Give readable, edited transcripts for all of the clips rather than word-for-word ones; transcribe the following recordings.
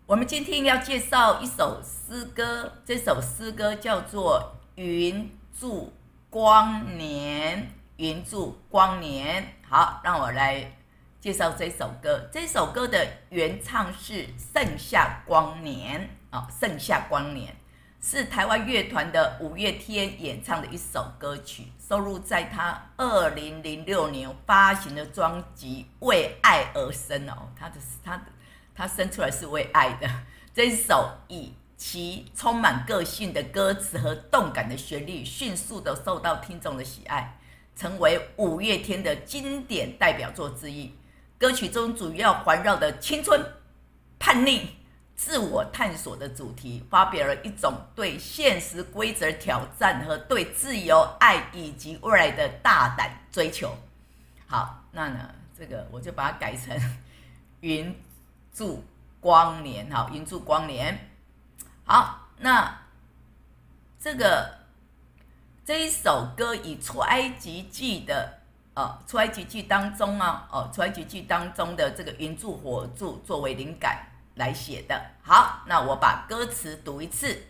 我们今天要介绍一首诗歌，这首诗歌叫做《云柱光年》。云柱光年，好，让我来介绍这首歌。这首歌的原唱是盛夏光年，盛夏光年是台湾乐团的五月天演唱的一首歌曲，收录在他2006年发行的专辑《为爱而生》哦。他生出来是为爱的。这一首以其充满个性的歌词和动感的旋律，迅速的受到听众的喜爱，成为五月天的经典代表作之一。歌曲中主要环绕的青春、叛逆、自我探索的主题，发表了一种对现实规则挑战和对自由、爱以及未来的大胆追求。好，那呢，这个我就把它改成云柱光年，好，云柱光年。好，那这一首歌以出埃及记当中的这个云柱火柱作为灵感来写的。好，那我把歌词读一次。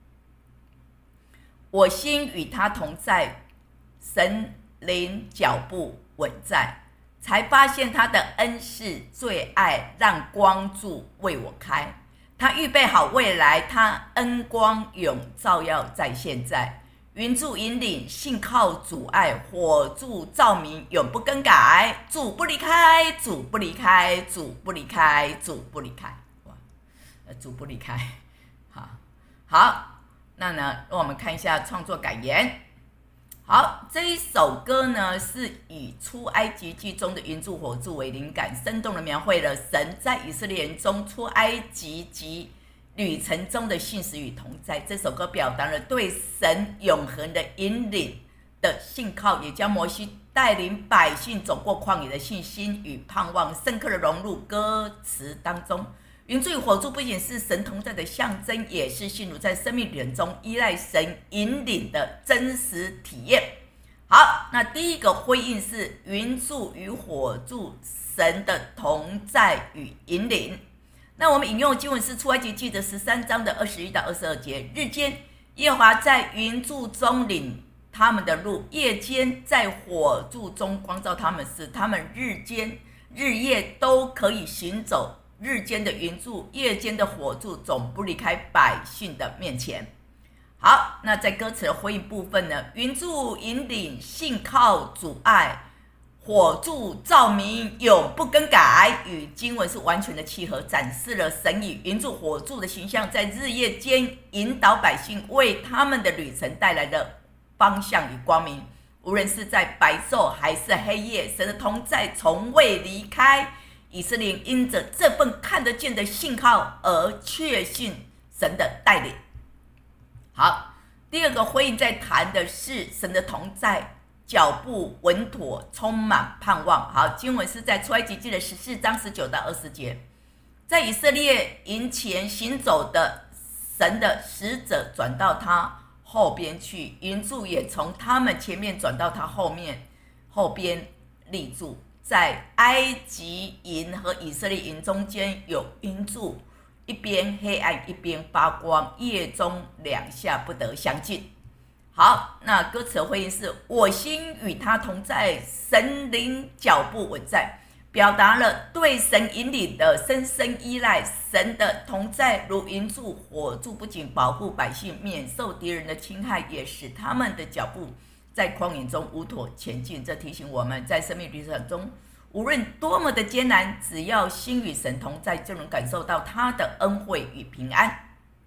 我心与他同在，神灵脚步稳在，才发现他的恩是最爱，让光柱为我开。他预备好未来，他恩光永照耀在现在。云柱引领，信靠主爱，火柱照明永不更改。主不离开，主不离开，主不离开，主不离开。哇，主不离开。好，那呢，让我们看一下创作感言。好，这一首歌呢是以出埃及记中的云柱火柱为灵感，生动地描绘了神在以色列人中出埃及及旅程中的信实与同在。这首歌表达了对神永恒的引领的信靠，也将摩西带领百姓走过旷野的信心与盼望深刻地融入歌词当中。云柱与火柱不仅是神同在的象征，也是信徒在生命旅程中依赖神引领的真实体验。好，那第一个回应是云柱与火柱神的同在与引领。那我们引用的经文是出埃及记的13章的21到22节。日间耶和华在云柱中领他们的路，夜间在火柱中光照他们，使他们日夜都可以行走。日间的云柱，夜间的火柱，总不离开百姓的面前。好，那在歌词的回应部分呢，云柱引领，信靠主爱，火柱照明永不更改，与经文是完全的契合，展示了神以云柱火柱的形象，在日夜间引导百姓，为他们的旅程带来了方向与光明。无论是在白昼还是黑夜，神的同在从未离开。以色列因着这份看得见的信靠而确信神的带领。好，第二个回应在谈的是神的同在，脚步稳妥，充满盼望。好，经文是在出埃及记的14章19到20节。在以色列营前行走的神的使者转到他后边去，云柱也从他们前面转到他后边立住。在埃及营和以色列营中间有云柱，一边黑暗一边发光，夜中两下不得相近。好，那歌词的回应是我心与他同在，神灵脚步稳在，表达了对神引领的深深依赖。神的同在如云柱火柱，不仅保护百姓免受敌人的侵害，也使他们的脚步在旷野中无妥前进。这提醒我们在生命旅程中，无论多么的艰难，只要心与神同在，就能感受到他的恩惠与平安。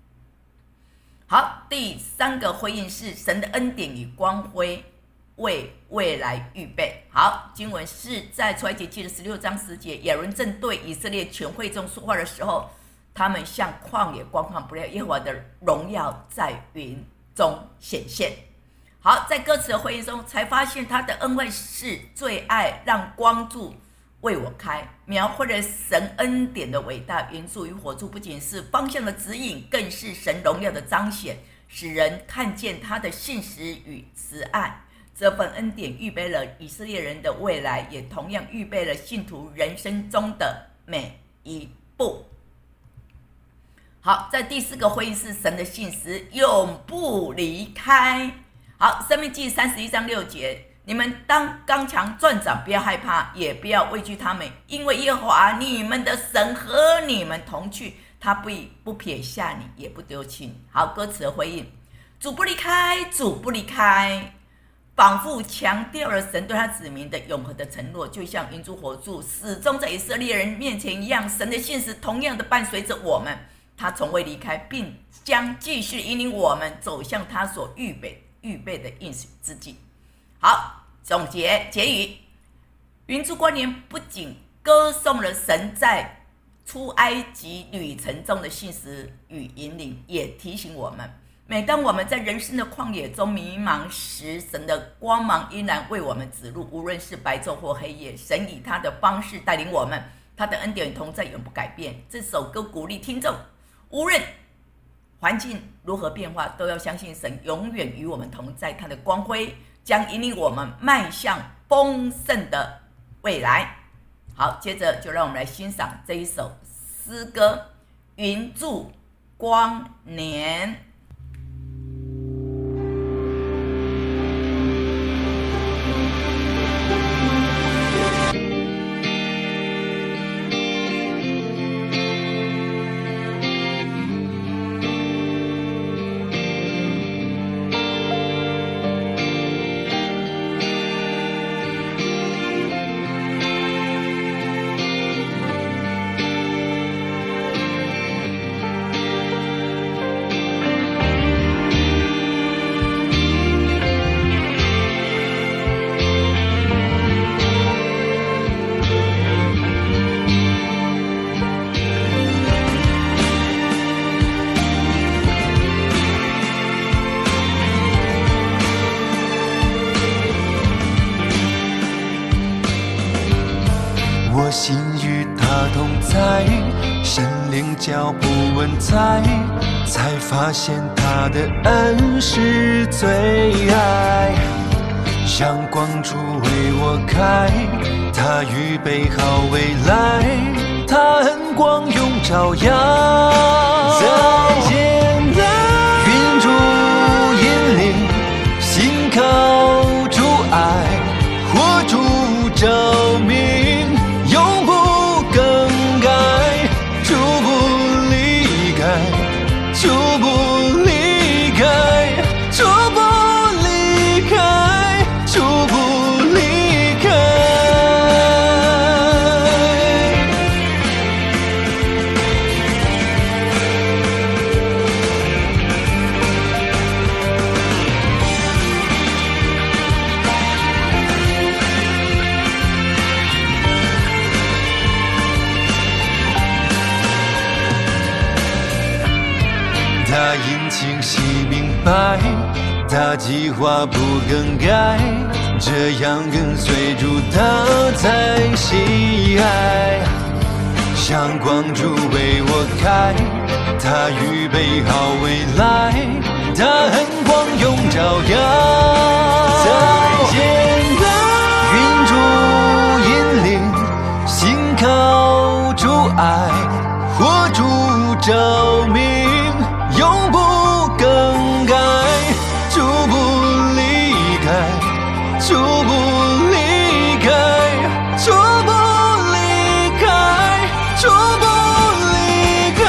好，第三个回应是神的恩典与光辉为未来预备。好，经文是在出埃及记的16章10节。亚伦正对以色列全会众说话的时候，他们像旷野观看不了耶和华的荣耀在云中显现。好，在歌词的回应中，才发现他的恩惠是最爱，让光柱为我开，描绘了神恩典的伟大。云柱与火柱不仅是方向的指引，更是神荣耀的彰显，使人看见他的信实与慈爱。这份恩典预备了以色列人的未来，也同样预备了信徒人生中的每一步。 好，在第4个会议是神的信实永不离开。好，申命记31章6节，你们当刚强壮胆，不要害怕，也不要畏惧他们，因为耶和华你们的神和你们同去，他不撇下你，也不丢弃你。好，歌词的回应，主不离开，主不离开，仿佛强调了神对他子民的永恒的承诺，就像云柱火柱始终在以色列人面前一样，神的信实同样的伴随着我们，他从未离开，并将继续引领我们走向他所预备的应许之地。好，总结结语，云柱光年不仅歌颂了神在出埃及旅程中的信实与引领，也提醒我们，每当我们在人生的旷野中迷茫时，神的光芒依然为我们指路，无论是白昼或黑夜，神以他的方式带领我们，他的恩典与同在永不改变。这首歌鼓励听众，无论环境如何变化，都要相信神永远与我们同在，他的光辉将引领我们迈向丰盛的未来。好，接着就让我们来欣赏这一首诗歌《云柱光年》。 我心与他同在，神灵脚步稳在，才发现他的恩是最爱。阳光主为我开，他预备好未来，他恩光永照耀。在艰难云柱引领，心靠主爱，火烛照明，永不更改，主不离开，主不离开，主不离开，主不离开。他因清晰明白，他计划不更改，这样跟随主他才喜爱。阳光主为我开，他预备好未来，他恩光永照耀。在艰难云柱引领，心靠主爱，火烛照明，永不更改，主不离开，主不离开，主不离开，主不离开。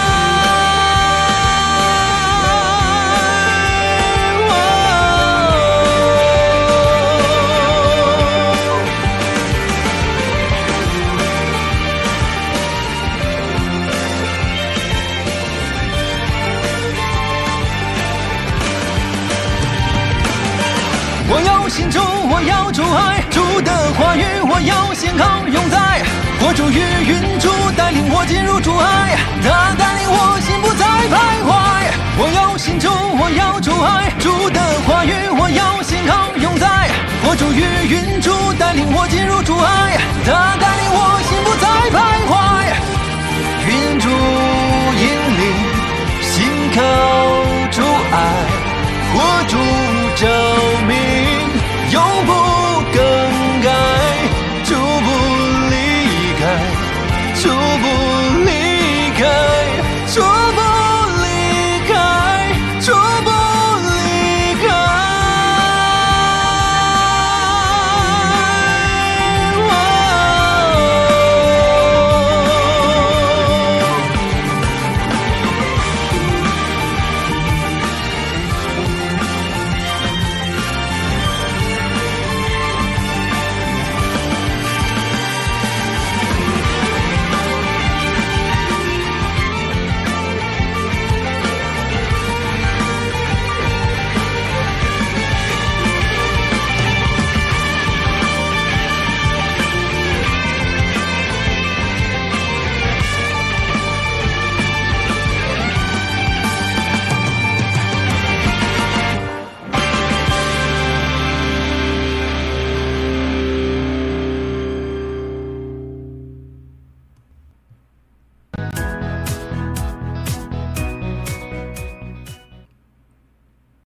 我要信主，我要主爱，主的话语我要信靠永在。火烛与云柱带领我进入主爱，他带领我心不再徘徊。我要信主，我要主爱，主的话语我要信靠永在。火烛与云柱带领我进入主爱，他